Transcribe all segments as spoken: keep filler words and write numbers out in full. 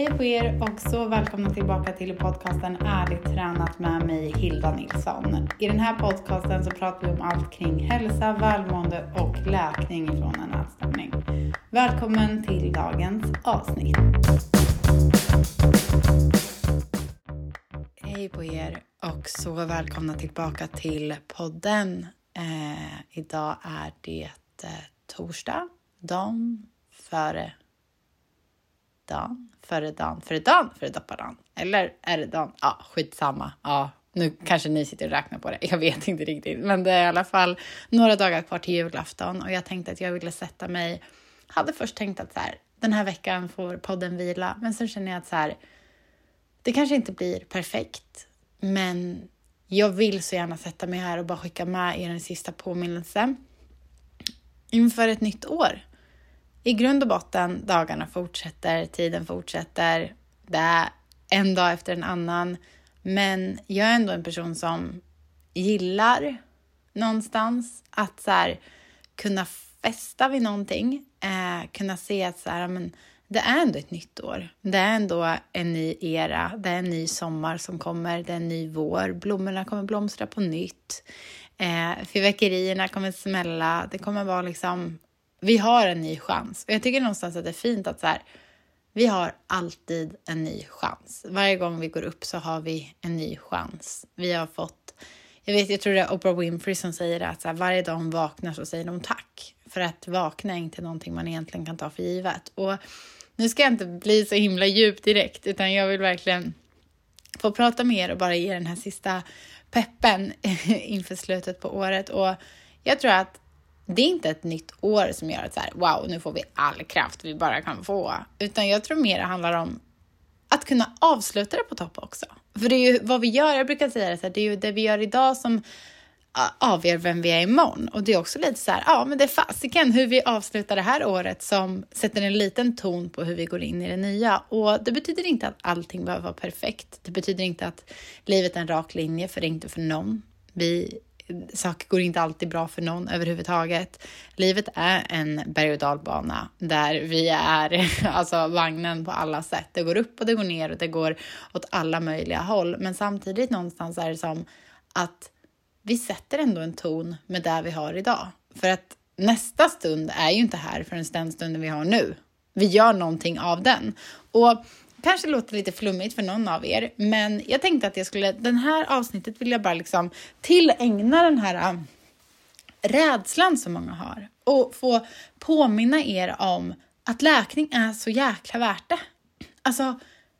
Hej på er och så välkomna tillbaka till podcasten Ärligt tränat med mig Hilda Nilsson. I den här podcasten så pratar vi om allt kring hälsa, välmående och läkning från en ätstörning. Välkommen till dagens avsnitt. Hej på er och så välkomna tillbaka till podden. Eh, idag är det eh, torsdag, dagen före dagen, före dagen, före dagen, före doppadan. Eller är det dagen? Ja, skitsamma. Ja, nu kanske ni sitter och räknar på det. Jag vet inte riktigt. Men det är i alla fall några dagar kvar till julafton. Och jag tänkte att jag ville sätta mig. Hade först tänkt att så här, den här veckan får podden vila. Men sen känner jag att så här, det kanske inte blir perfekt. Men jag vill så gärna sätta mig här och bara skicka med er en sista påminnelse. Inför ett nytt år. I grund och botten, dagarna fortsätter, tiden fortsätter. Det är en dag efter en annan. Men jag är ändå en person som gillar någonstans att så här, kunna festa vid någonting. Eh, kunna se att så här, men, det är ändå ett nytt år. Det är ändå en ny era. Det är en ny sommar som kommer. Det är en ny vår. Blommorna kommer blomstra på nytt. Eh, fyrverkerierna kommer smälla. Det kommer vara liksom... Vi har en ny chans. Och jag tycker någonstans att det är fint att så här, vi har alltid en ny chans. Varje gång vi går upp så har vi en ny chans. Vi har fått, jag vet, jag tror det är Oprah Winfrey som säger det, att så här, varje dag hon vaknar så säger de tack. För att vakna är inte någonting man egentligen kan ta för givet. Och nu ska jag inte bli så himla djup direkt, utan jag vill verkligen få prata med er och bara ge den här sista peppen inför slutet på året. Och jag tror att det är inte ett nytt år som gör att så här, wow, nu får vi all kraft vi bara kan få. Utan jag tror mer det handlar om att kunna avsluta det på topp också. För det är ju vad vi gör, jag brukar säga det så här, det är ju det vi gör idag som avgör vem vi är imorgon. Och det är också lite så här, ja men det är fasiken hur vi avslutar det här året som sätter en liten ton på hur vi går in i det nya. Och det betyder inte att allting behöver vara perfekt. Det betyder inte att livet är en rak linje, för det är inte för någon. Vi... Saker går inte alltid bra för någon överhuvudtaget. Livet är en berg- och dalbana där vi är alltså vagnen på alla sätt. Det går upp och det går ner och det går åt alla möjliga håll. Men samtidigt någonstans är det som att vi sätter ändå en ton med det vi har idag. För att nästa stund är ju inte här för den stunden vi har nu. Vi gör någonting av den. Och kanske låter lite flummigt för någon av er. Men jag tänkte att jag skulle... Den här avsnittet vill jag bara liksom tillägna den här uh, rädslan som många har. Och få påminna er om att läkning är så jäkla värt det. Alltså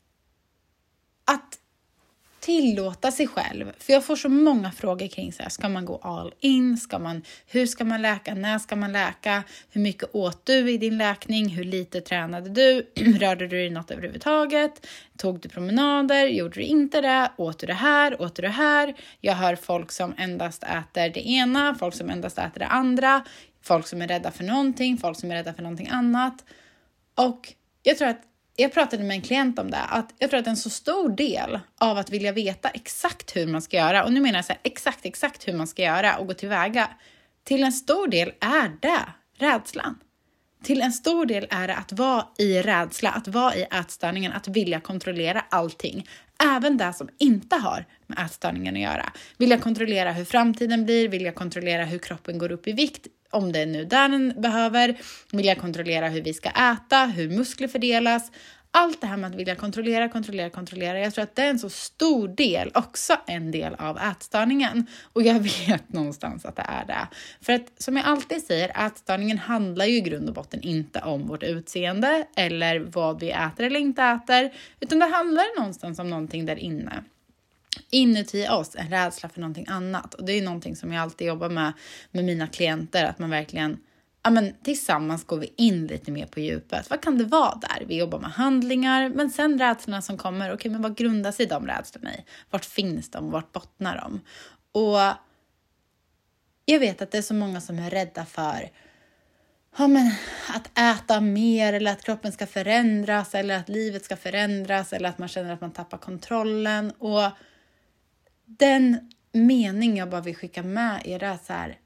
att tillåta sig själv. För jag får så många frågor kring så här, ska man gå all in? Ska man, hur ska man läka? När ska man läka? Hur mycket åt du i din läkning? Hur lite tränade du? Rörde du dig något överhuvudtaget? Tog du promenader? Gjorde du inte det? Åt du det här? Åt du det här? Jag hör folk som endast äter det ena. Folk som endast äter det andra. Folk som är rädda för någonting. Folk som är rädda för någonting annat. Och jag tror att jag pratade med en klient om det, att jag tror att en så stor del av att vilja veta exakt hur man ska göra, och nu menar jag så här, exakt, exakt hur man ska göra och gå tillväga, till en stor del är det rädslan. Till en stor del är det att vara i rädsla, att vara i ätstörningen, att vilja kontrollera allting. Även det som inte har med ätstörningen att göra. Vilja kontrollera hur framtiden blir, vilja kontrollera hur kroppen går upp i vikt, om det är nu där den behöver, vilja kontrollera hur vi ska äta, hur muskler fördelas. Allt det här med att vilja kontrollera, kontrollera, kontrollera. Jag tror att det är en så stor del, också en del av ätstörningen. Och jag vet någonstans att det är det. För att som jag alltid säger, ätstörningen handlar ju i grund och botten inte om vårt utseende eller vad vi äter eller inte äter. Utan det handlar någonstans om någonting där inne. Inuti oss, en rädsla för någonting annat. Och det är någonting som jag alltid jobbar med med mina klienter. Att man verkligen, ja men tillsammans går vi in lite mer på djupet. Vad kan det vara där? Vi jobbar med handlingar. Men sen rädslorna som kommer. Okej, men vad grundar sig de rädslorna i? Vart finns de? Vart bottnar de? Och jag vet att det är så många som är rädda för ja, men att äta mer, eller att kroppen ska förändras, eller att livet ska förändras, eller att man känner att man tappar kontrollen. Och den mening jag bara vill skicka med är att så här,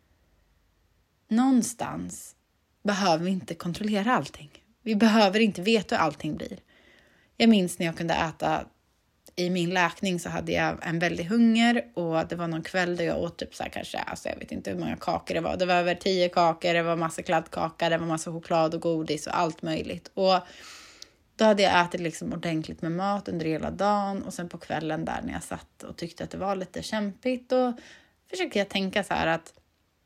någonstans behöver vi inte kontrollera allting. Vi behöver inte veta hur allting blir. Jag minns när jag kunde äta, i min läkning så hade jag en väldig hunger och det var någon kväll där jag åt typ så här kanske, alltså jag vet inte hur många kakor det var. Det var över tio kakor, det var massa kladdkaka, det var massa choklad och godis och allt möjligt. Och då hade jag ätit liksom ordentligt med mat under hela dagen och sen på kvällen där när jag satt och tyckte att det var lite kämpigt, och försöker jag tänka så här att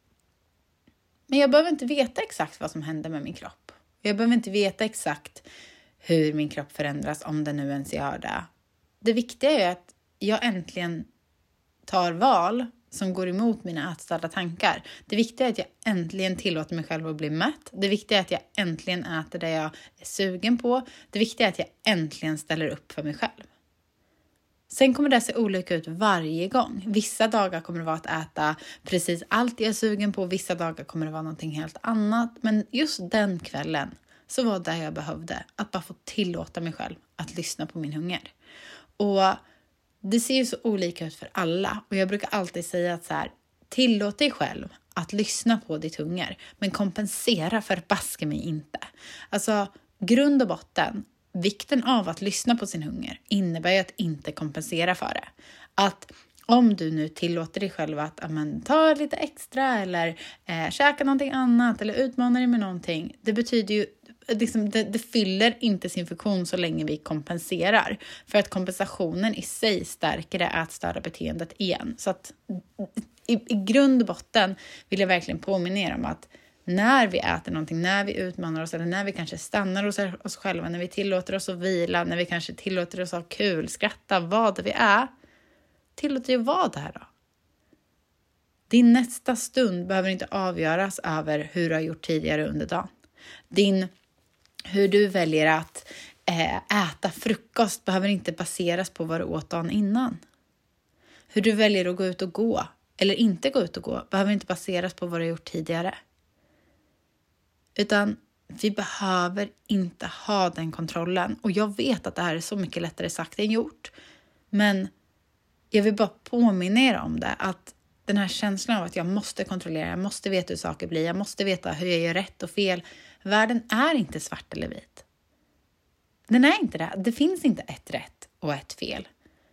men jag behöver inte veta exakt vad som händer med min kropp. Jag behöver inte veta exakt hur min kropp förändras, om det nu ens gör det. Det viktiga är att jag äntligen tar val som går emot mina ätstörda tankar. Det viktiga är att jag äntligen tillåter mig själv att bli mätt. Det viktiga är att jag äntligen äter det jag är sugen på. Det viktiga är att jag äntligen ställer upp för mig själv. Sen kommer det se olika ut varje gång. Vissa dagar kommer det vara att äta precis allt jag är sugen på. Vissa dagar kommer det vara någonting helt annat. Men just den kvällen så var det jag behövde. Att bara få tillåta mig själv att lyssna på min hunger. Och det ser ju så olika ut för alla. Och jag brukar alltid säga att så här, tillåt dig själv att lyssna på ditt hunger. Men kompensera för baske mig inte. Alltså grund och botten. Vikten av att lyssna på sin hunger innebär ju att inte kompensera för det. Att om du nu tillåter dig själv att amen, ta lite extra eller eh, käka någonting annat eller utmana dig med någonting. Det betyder ju, liksom, det, det fyller inte sin funktion så länge vi kompenserar. För att kompensationen i sig stärker det ätstörda beteendet igen. Så att i, i grund och botten vill jag verkligen påminna er om att när vi äter någonting, när vi utmanar oss eller när vi kanske stannar hos oss själva, när vi tillåter oss att vila, när vi kanske tillåter oss att ha kul, skratta, vad det vi är, tillåt dig att vara där då. Din nästa stund behöver inte avgöras över hur du har gjort tidigare under dagen. Din, hur du väljer att äh, äta frukost behöver inte baseras på vad du åt dagen innan. Hur du väljer att gå ut och gå eller inte gå ut och gå behöver inte baseras på vad du har gjort tidigare. Utan vi behöver inte ha den kontrollen. Och jag vet att det här är så mycket lättare sagt än gjort. Men jag vill bara påminna er om det. Att den här känslan av att jag måste kontrollera. Jag måste veta hur saker blir. Jag måste veta hur jag gör rätt och fel. Världen är inte svart eller vit. Den är inte det. Det finns inte ett rätt och ett fel.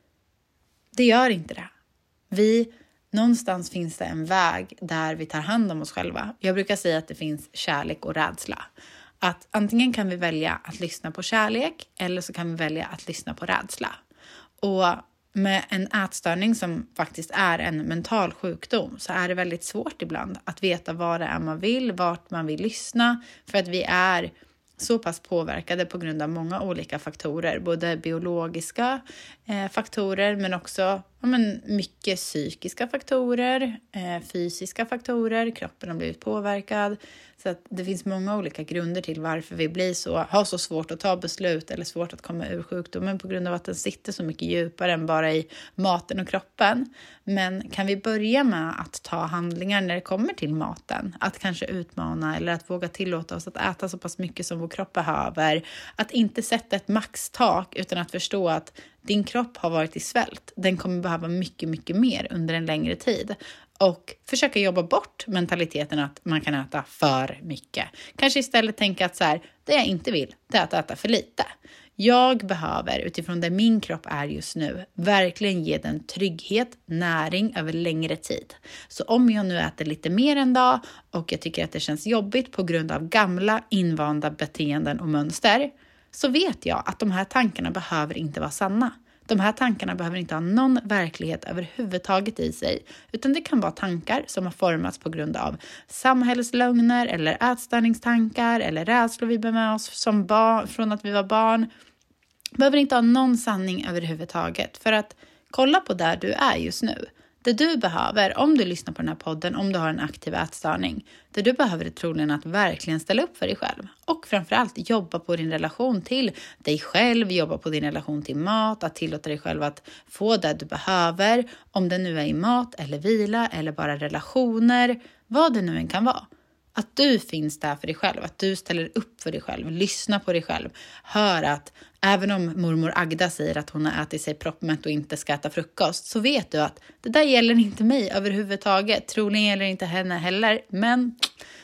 Det gör inte det. Vi... Någonstans finns det en väg där vi tar hand om oss själva. Jag brukar säga att det finns kärlek och rädsla. Att antingen kan vi välja att lyssna på kärlek eller så kan vi välja att lyssna på rädsla. Och med en ätstörning som faktiskt är en mental sjukdom så är det väldigt svårt ibland att veta vad det är man vill, vart man vill lyssna. För att vi är så pass påverkade på grund av många olika faktorer. Både biologiska eh, faktorer men också ja, men mycket psykiska faktorer, eh, fysiska faktorer. Kroppen har blivit påverkad. Så att det finns många olika grunder till varför vi blir så, har så svårt att ta beslut eller svårt att komma ur sjukdomen på grund av att den sitter så mycket djupare än bara i maten och kroppen. Men kan vi börja med att ta handlingar när det kommer till maten? Att kanske utmana eller att våga tillåta oss att äta så pass mycket som vår kropp behöver. Att inte sätta ett maxtak utan att förstå att din kropp har varit i svält. Den kommer behöva mycket, mycket mer under en längre tid. Och försöka jobba bort mentaliteten att man kan äta för mycket. Kanske istället tänka att så här, det jag inte vill, det är att äta för lite. Jag behöver utifrån det min kropp är just nu verkligen ge den trygghet, näring över längre tid. Så om jag nu äter lite mer en dag och jag tycker att det känns jobbigt på grund av gamla invanda beteenden och mönster, så vet jag att de här tankarna behöver inte vara sanna. De här tankarna behöver inte ha någon verklighet överhuvudtaget i sig. Utan det kan vara tankar som har formats på grund av samhällslögner eller ätstörningstankar eller rädslor vi bär med oss som barn, från att vi var barn. Behöver inte ha någon sanning överhuvudtaget. För att kolla på där du är just nu. Det du behöver, om du lyssnar på den här podden, om du har en aktiv ätstörning. Det du behöver är troligen att verkligen ställa upp för dig själv. Och framförallt jobba på din relation till dig själv. Jobba på din relation till mat. Att tillåta dig själv att få det du behöver. Om det nu är i mat eller vila eller bara relationer. Vad det nu än kan vara. Att du finns där för dig själv. Att du ställer upp för dig själv. Lyssna på dig själv. Hör att även om mormor Agda säger att hon har ätit sig proppmätt och inte ska äta frukost. Så vet du att det där gäller inte mig överhuvudtaget. Troligen gäller inte henne heller. Men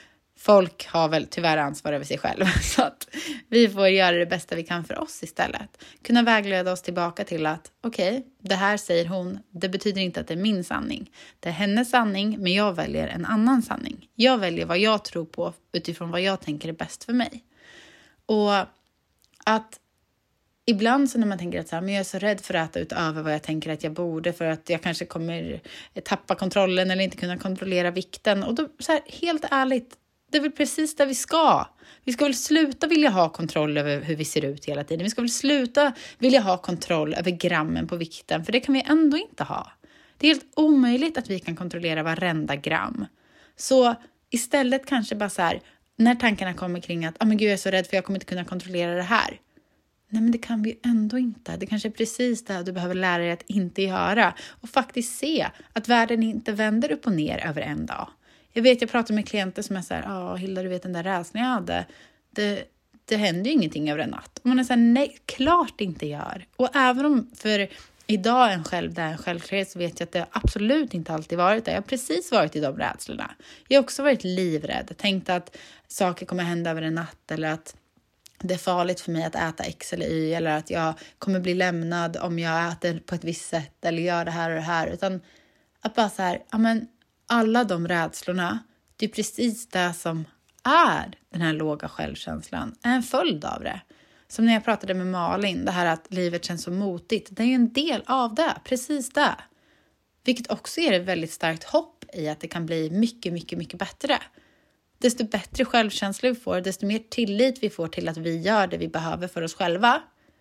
folk har väl tyvärr ansvar över sig själv. Så att vi får göra det bästa vi kan för oss istället. Kunna vägleda oss tillbaka till att okej, okay, det här säger hon. Det betyder inte att det är min sanning. Det är hennes sanning, men jag väljer en annan sanning. Jag väljer vad jag tror på utifrån vad jag tänker är bäst för mig. Och att ibland så när man tänker att så här, men jag är så rädd för att äta utöver vad jag tänker att jag borde. För att jag kanske kommer tappa kontrollen eller inte kunna kontrollera vikten. Och då så här, helt ärligt, det är väl precis där vi ska. Vi ska väl sluta vilja ha kontroll över hur vi ser ut hela tiden. Vi ska väl sluta vilja ha kontroll över grammen på vikten. För det kan vi ändå inte ha. Det är helt omöjligt att vi kan kontrollera varenda gram. Så istället kanske bara så här, när tankarna kommer kring att ah, men gud, jag är så rädd för jag kommer inte kunna kontrollera det här. Nej, men det kan vi ändå inte. Det kanske är precis det du behöver lära dig att inte göra. Och faktiskt se att världen inte vänder upp och ner över en dag. Jag vet, jag pratar med klienter som är så här, ja Hilda, du vet den där rädslan jag hade. Det, det händer ju ingenting över en natt. Och man är så här, nej, klart det inte gör. Och även om för idag en själv, det är en självklarhet, så vet jag att det absolut inte alltid varit det. Jag har precis varit i de rädslorna. Jag har också varit livrädd. Tänkt att saker kommer hända över en natt eller att det är farligt för mig att äta X eller Y eller att jag kommer bli lämnad om jag äter på ett visst sätt eller gör det här och det här. Utan att bara så här, ja men alla de rädslorna, det är precis det som är den här låga självkänslan. Är en följd av det. Som när jag pratade med Malin, det här att livet känns så motigt. Det är ju en del av det, precis det. Vilket också ger ett väldigt starkt hopp i att det kan bli mycket, mycket, mycket bättre. Desto bättre självkänsla vi får, desto mer tillit vi får till att vi gör det vi behöver för oss själva.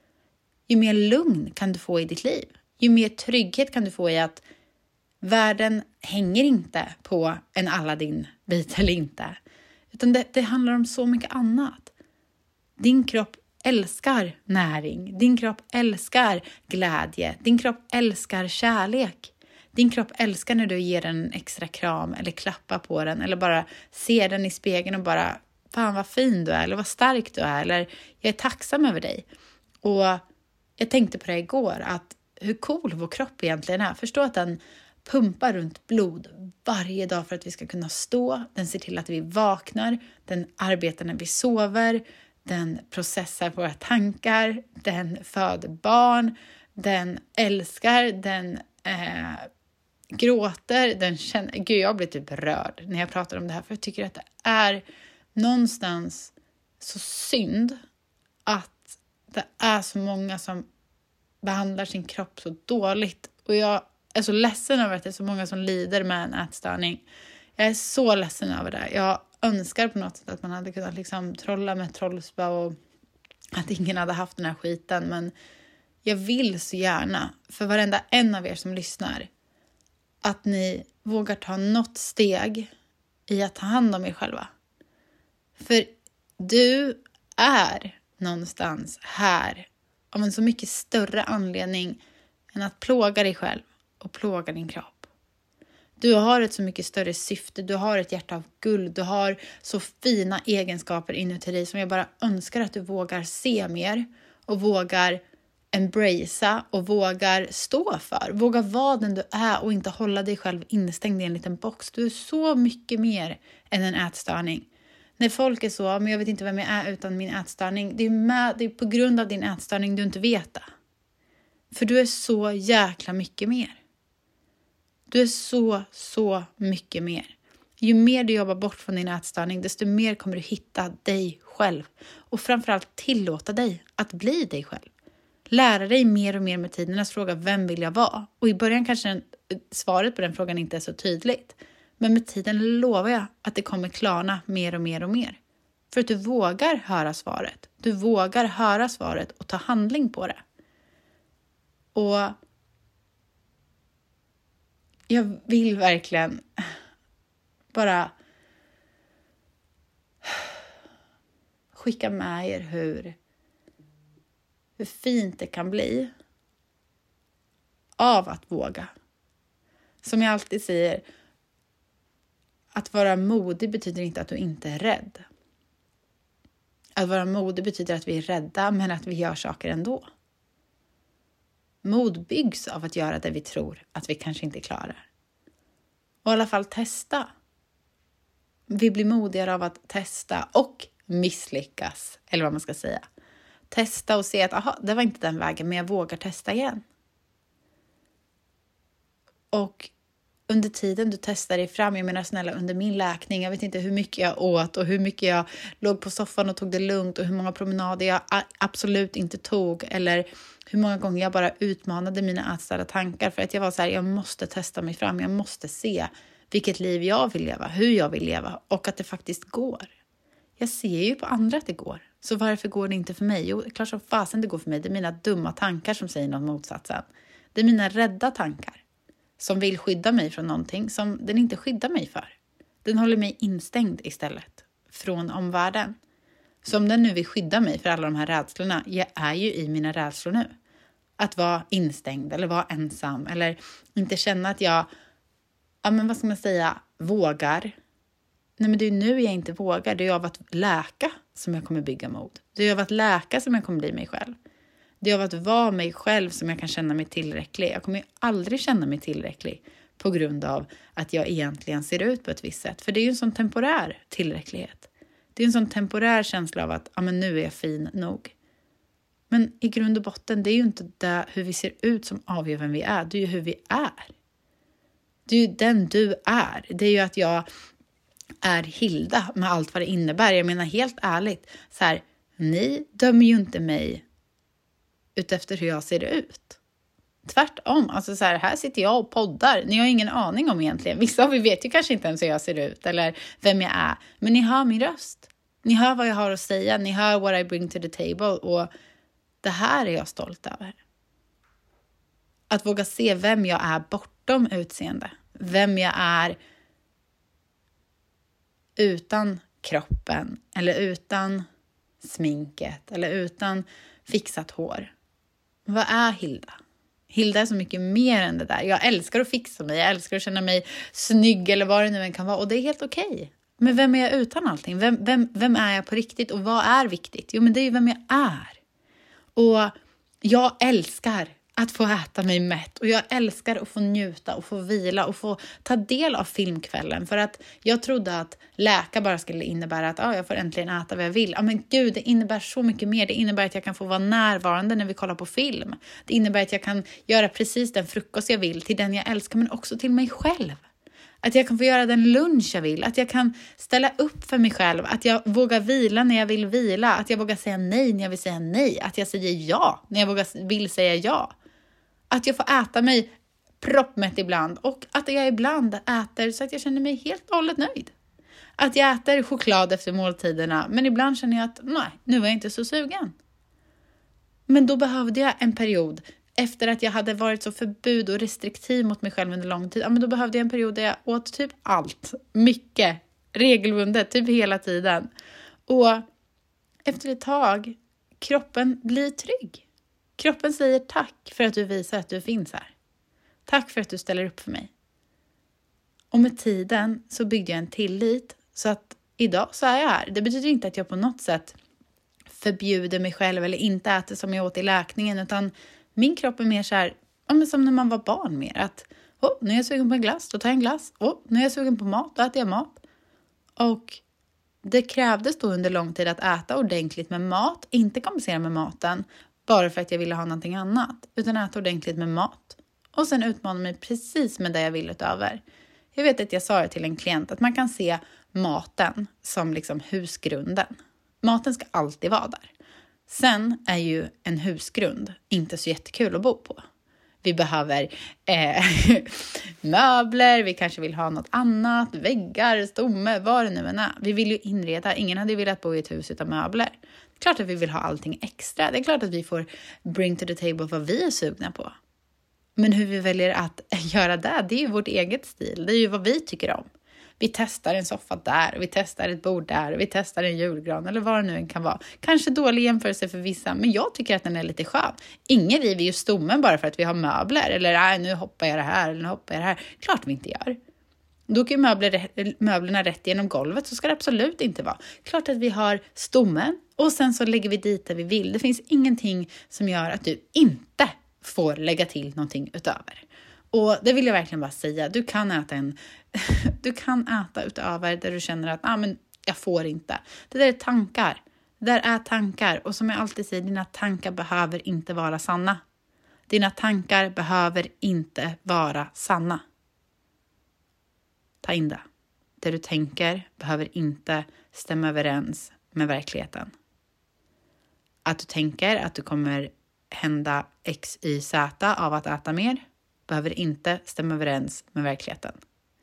Ju mer lugn kan du få i ditt liv. Ju mer trygghet kan du få i att världen hänger inte på en Aladdin-bit eller inte. Utan det, det handlar om så mycket annat. Din kropp älskar näring. Din kropp älskar glädje. Din kropp älskar kärlek. Din kropp älskar när du ger den en extra kram eller klappar på den. Eller bara ser den i spegeln och bara, fan vad fin du är. Eller vad stark du är. Eller jag är tacksam över dig. Och jag tänkte på det igår. Att hur cool vår kropp egentligen är. Förstå att den pumpar runt blod varje dag för att vi ska kunna stå. Den ser till att vi vaknar. Den arbetar när vi sover. Den processar våra tankar. Den föder barn. Den älskar. Den eh, gråter. Den känner... Gud, jag blir typ rörd när jag pratar om det här. För jag tycker att det är någonstans så synd att det är så många som behandlar sin kropp så dåligt. Och jag är så ledsen över att det är så många som lider med en ätstörning. Jag är så ledsen över det. Jag önskar på något sätt att man hade kunnat liksom trolla med trollspö och att ingen hade haft den här skiten. Men jag vill så gärna för varenda en av er som lyssnar att ni vågar ta något steg i att ta hand om er själva. För du är någonstans här av en så mycket större anledning än att plåga dig själv och plåga din kropp. Du har ett så mycket större syfte. Du har ett hjärta av guld. Du har så fina egenskaper inuti dig som jag bara önskar att du vågar se mer. Och vågar embracea och vågar stå för. Våga vara den du är och inte hålla dig själv instängd i en liten box. Du är så mycket mer än en ätstörning. När folk är så, men jag vet inte vem jag är utan min ätstörning. Det är, med, det är på grund av din ätstörning du inte vet det. För du är så jäkla mycket mer. Du är så, så mycket mer. Ju mer du jobbar bort från din ätstörning, desto mer kommer du hitta dig själv. Och framförallt tillåta dig att bli dig själv. Lära dig mer och mer med tiden att fråga, vem vill jag vara? Och i början kanske den, svaret på den frågan inte är så tydligt. Men med tiden lovar jag att det kommer klarna mer och mer och mer. För att du vågar höra svaret. Du vågar höra svaret och ta handling på det. Och jag vill verkligen bara skicka med er hur, hur fint det kan bli av att våga. Som jag alltid säger, att vara modig betyder inte att du inte är rädd. Att vara modig betyder att vi är rädda men att vi gör saker ändå. Mod byggs av att göra det vi tror att vi kanske inte klarar. Och i alla fall testa. vi blir modigare av att testa och misslyckas. Eller vad man ska säga. Testa och se att aha, det var inte den vägen, men jag vågar testa igen. Och under tiden du testar dig fram, jag menar snälla under min läkning, jag vet inte hur mycket jag åt och hur mycket jag låg på soffan och tog det lugnt och hur många promenader jag absolut inte tog, eller hur många gånger jag bara utmanade mina ätstörda tankar för att jag var så här, jag måste testa mig fram, jag måste se vilket liv jag vill leva, hur jag vill leva och att det faktiskt går. Jag ser ju på andra att det går, så varför går det inte för mig? Jo, klart som fasen det går för mig, det är mina dumma tankar som säger något motsatsen. Det är mina rädda tankar som vill skydda mig från någonting som den inte skyddar mig för. Den håller mig instängd istället från omvärlden. Så om den nu vill skydda mig för alla de här rädslorna, jag är ju i mina rädslor nu. Att vara instängd eller vara ensam eller inte känna att jag, ja men vad ska man säga, vågar. Nej men det är nu jag inte vågar, det är av att läka som jag kommer bygga mod. Det är av att läka som jag kommer bli mig själv. Det är av att vara mig själv som jag kan känna mig tillräcklig. Jag kommer ju aldrig känna mig tillräcklig på grund av att jag egentligen ser ut på ett visst sätt. För det är ju en sån temporär tillräcklighet. Det är en sån temporär känsla av att ja, men nu är jag fin nog. Men i grund och botten, det är ju inte det hur vi ser ut som avgör vem vi är. Det är ju hur vi är. Det är ju den du är. Det är ju att jag är Hilda med allt vad det innebär. Jag menar helt ärligt. Så här, ni dömer ju inte mig utefter hur jag ser ut. Tvärtom, alltså så här, här sitter jag och poddar. Ni har ingen aning om egentligen. Vissa av er vet ju kanske inte ens hur jag ser ut eller vem jag är. Men ni hör min röst. Ni hör vad jag har att säga. Ni hör what I bring to the table. Och det här är jag stolt över. Att våga se vem jag är bortom utseende. Vem jag är utan kroppen. Eller utan sminket. Eller utan fixat hår. Vad är Hilda? Hilda är så mycket mer än det där. Jag älskar att fixa mig. Jag älskar att känna mig snygg eller vad det nu än kan vara. Och det är helt okej. Okay. Men vem är jag utan allting? Vem, vem, vem är jag på riktigt? Och vad är viktigt? Jo, men det är ju vem jag är. Och jag älskar att få äta mig mätt. Och jag älskar att få njuta och få vila och få ta del av filmkvällen. För att jag trodde att läka bara skulle innebära att ah, jag får äntligen äta vad jag vill. Ja, men gud, det innebär så mycket mer. Det innebär att jag kan få vara närvarande när vi kollar på film. Det innebär att jag kan göra precis den frukost jag vill till den jag älskar, men också till mig själv. Att jag kan få göra den lunch jag vill. Att jag kan ställa upp för mig själv. Att jag vågar vila när jag vill vila. Att jag vågar säga nej när jag vill säga nej. Att jag säger ja när jag vågar, vill säga ja. Att jag får äta mig proppmätt ibland. Och att jag ibland äter så att jag känner mig helt och hållet nöjd. Att jag äter choklad efter måltiderna. Men ibland känner jag att nej, nu är jag inte så sugen. Men då behövde jag en period. Efter att jag hade varit så förbud och restriktiv mot mig själv under lång tid. Ja, men då behövde jag en period där jag åt typ allt. Mycket. Regelbundet. Typ hela tiden. Och efter ett tag. Kroppen blir trygg. Kroppen säger tack för att du visar att du finns här. Tack för att du ställer upp för mig. Och med tiden så byggde jag en tillit. Så att idag så är jag här. Det betyder inte att jag på något sätt förbjuder mig själv. Eller inte äter som jag åt i läkningen. Utan min kropp är mer så här. Ja, men som när man var barn mer. Att oh, nu är jag sugen på en glass. Då tar jag en glass. Oh, nu är jag sugen på mat. Då äter jag mat. Och det krävdes då under lång tid att äta ordentligt med mat. Inte kompensera med maten. Bara för att jag ville ha någonting annat. Utan äta ordentligt med mat. Och sen utmana mig precis med det jag vill utöver. Jag vet att jag sa det till en klient. Att man kan se maten som liksom husgrunden. Maten ska alltid vara där. Sen är ju en husgrund inte så jättekul att bo på. Vi behöver eh, möbler. Vi kanske vill ha något annat. Väggar, stomme, vad det nu än är. Vi vill ju inreda. Ingen hade velat bo i ett hus utan möbler. Klart att vi vill ha allting extra. Det är klart att vi får bring to the table vad vi är sugna på. Men hur vi väljer att göra det, det är ju vårt eget stil. Det är ju vad vi tycker om. Vi testar en soffa där, vi testar ett bord där, vi testar en julgran eller vad det nu än kan vara. Kanske dålig jämförelse för vissa, men jag tycker att den är lite skön. Ingen river ju stommen bara för att vi har möbler. Eller nej, nu hoppar jag det här eller nu hoppar jag det här. Klart vi inte gör. Då kan ju möbler, möblerna rätt genom golvet, så ska det absolut inte vara. Klart att vi har stommen och sen så lägger vi dit där vi vill. Det finns ingenting som gör att du inte får lägga till någonting utöver. Och det vill jag verkligen bara säga. Du kan äta en du kan äta utöver där du känner att ah, men jag får inte. Det där är tankar. Det där är tankar. Och som jag alltid säger, dina tankar behöver inte vara sanna. Dina tankar behöver inte vara sanna. Ta in det. Det du tänker behöver inte stämma överens med verkligheten. Att du tänker att du kommer hända X, Y, Z av att äta mer behöver inte stämma överens med verkligheten.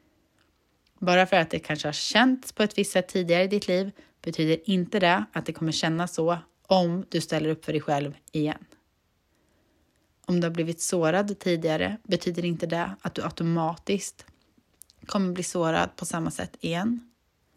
Bara för att det kanske har känts på ett visst sätt tidigare i ditt liv betyder inte det att det kommer kännas så om du ställer upp för dig själv igen. Om du har blivit sårad tidigare betyder inte det att du automatiskt kommer bli sårad på samma sätt igen.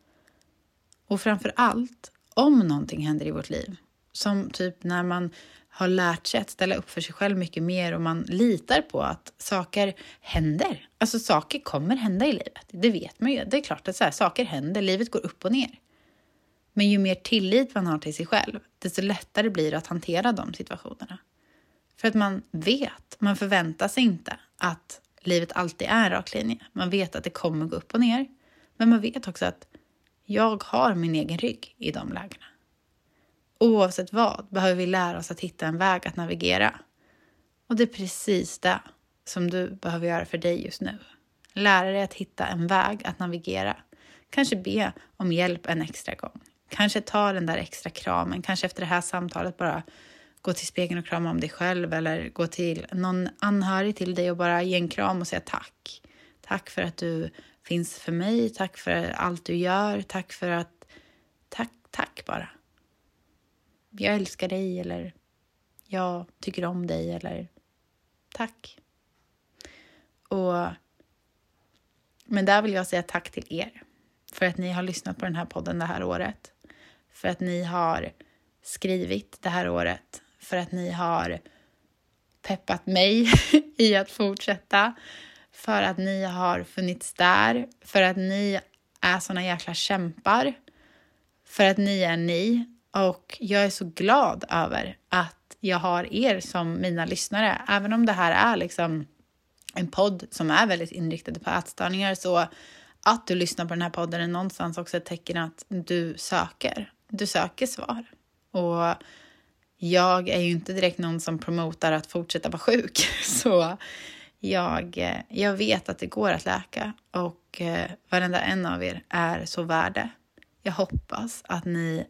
Och framför allt, om någonting händer i vårt liv, som typ när man har lärt sig att ställa upp för sig själv mycket mer och man litar på att saker händer. Alltså saker kommer hända i livet. Det vet man ju. Det är klart att så här, saker händer. Livet går upp och ner. Men ju mer tillit man har till sig själv, desto lättare blir det att hantera de situationerna. För att man vet, man förväntar sig inte att livet alltid är en rak linje. Man vet att det kommer gå upp och ner. Men man vet också att jag har min egen rygg i de lägena. Oavsett vad behöver vi lära oss att hitta en väg att navigera. Och det är precis det som du behöver göra för dig just nu. Lära dig att hitta en väg att navigera. Kanske be om hjälp en extra gång. Kanske ta den där extra kramen. Kanske efter det här samtalet bara gå till spegeln och krama om dig själv. Eller gå till någon anhörig till dig och bara ge en kram och säga tack. Tack för att du finns för mig. Tack för allt du gör. Tack för att... Tack, tack bara. Jag älskar dig eller jag tycker om dig eller tack. Och, men där vill jag säga tack till er. För att ni har lyssnat på den här podden det här året. För att ni har skrivit det här året. För att ni har peppat mig i att fortsätta. För att ni har funnits där. För att ni är såna jäkla kämpar. För att ni är ni. Och jag är så glad över att jag har er som mina lyssnare. Även om det här är liksom en podd som är väldigt inriktad på ätstörningar. Så att du lyssnar på den här podden är någonstans också ett tecken att du söker. Du söker svar. Och jag är ju inte direkt någon som promotar att fortsätta vara sjuk. Så jag, jag vet att det går att läka. Och varenda en av er är så värde. Jag hoppas att ni...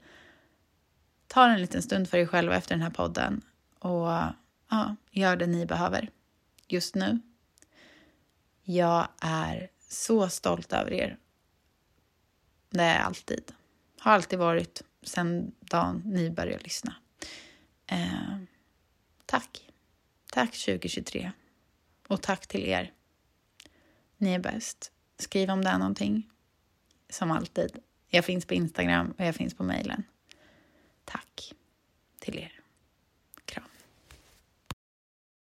Ta en liten stund för er själva efter den här podden. Och ja, gör det ni behöver just nu. Jag är så stolt över er. Det är alltid. Har alltid varit sedan dagen ni började lyssna. Eh, tack. Tack tjugo tjugotre. Och tack till er. Ni är bäst. Skriv om det är någonting. Som alltid. Jag finns på Instagram och jag finns på mejlen. Tack.